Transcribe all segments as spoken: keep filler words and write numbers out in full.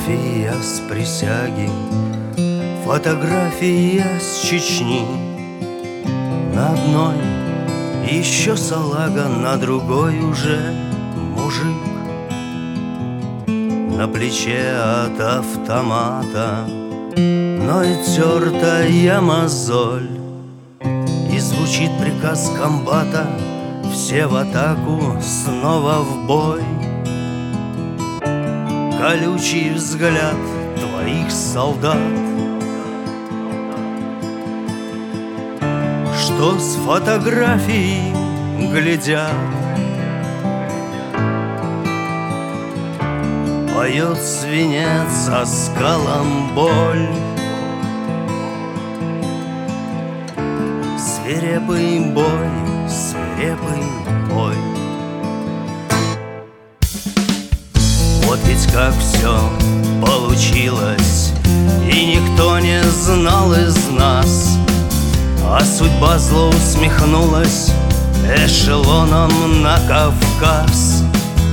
Фотография с присяги, фотография с Чечни. На одной еще салага, на другой уже мужик. На плече от автомата ноет тертая мозоль, и звучит приказ комбата: все в атаку, снова в бой. Колючий взгляд твоих солдат, что с фотографий глядят, поет свинец, а скалом боль. Свирепый бой, свирепый бой. Вот ведь как все получилось, и никто не знал из нас, а судьба зло усмехнулась эшелоном на Кавказ.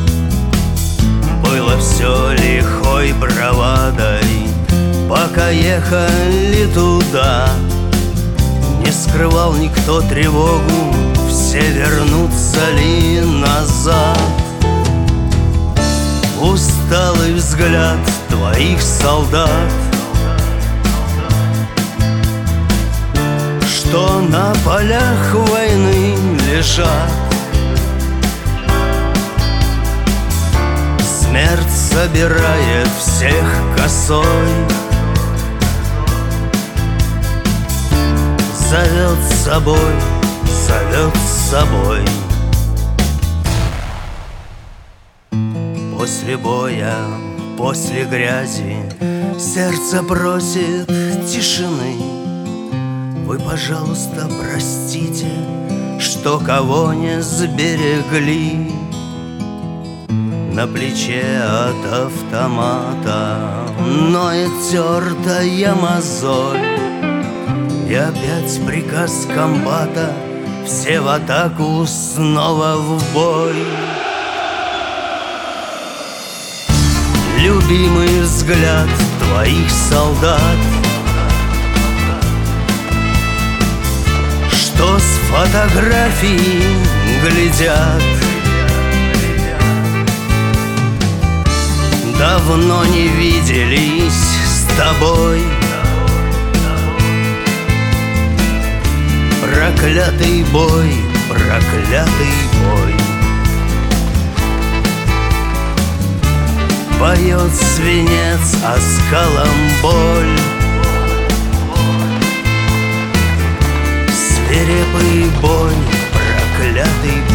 Было все лихой бравадой, пока ехали туда. Не скрывал никто тревогу, все вернутся ли назад. Усталый взгляд твоих солдат, что на полях войны лежат. Смерть собирает всех косой, зовет с собой, зовет с собой. После боя, после грязи сердце просит тишины. Вы, пожалуйста, простите, что кого не сберегли. На плече от автомата ноет тертая мозоль, и опять приказ комбата: все в атаку, снова в бой. Любимый взгляд твоих солдат, что с фотографий глядят. Давно не виделись с тобой, проклятый бой, проклятый бой. Поет свинец, а скалом боль. Свирепый бой, проклятый